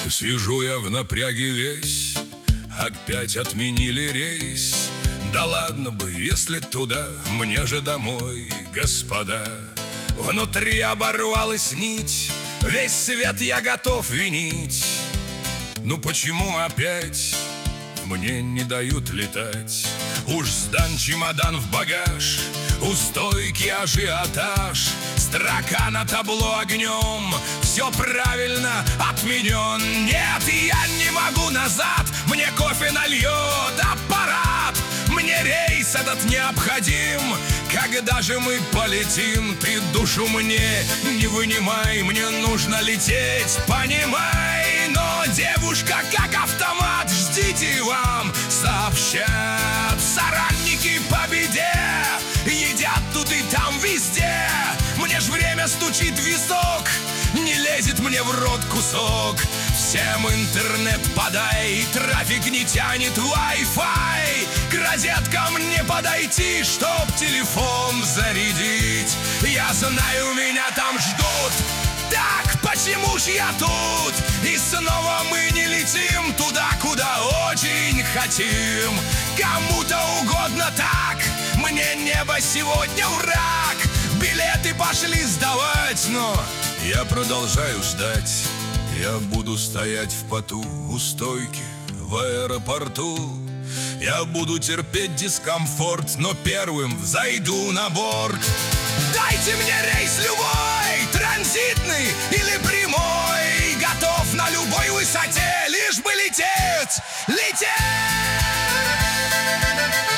Сижу я в напряге весь, опять отменили рейс. Да ладно бы, если туда, мне же домой, господа. Внутри оборвалась нить, весь свет я готов винить. Ну почему опять мне не дают летать? Уж сдан чемодан в багаж, у стойки ажиотаж. Строка на табло огнем, все правильно отменен. Нет, я не могу назад, мне кофе нальет аппарат. Мне рейс этот необходим, когда же мы полетим? Ты душу мне не вынимай, мне нужно лететь, понимай. Но девушка как автомат, ждите, вам сообщат. Соратники по беде едят тут и там везде. Мне ж время стучит в висок, не лезет мне в рот кусок. Всем интернет подай, и трафик не тянет Wi-Fi. К розеткам не подойти, чтоб телефон зарядить. Я знаю, меня там ждут, так почему ж я тут? И снова мы не летим туда, куда очень хотим. Кому-то угодно так, мне небо сегодня враг. Билеты пошли сдавать, но я продолжаю ждать. Я буду стоять в поту у стойки в аэропорту. Я буду терпеть дискомфорт, но первым взойду на борт. Дайте мне рейс любой, транзитный или прямой. Готов на любой высоте, лишь бы лететь, лететь.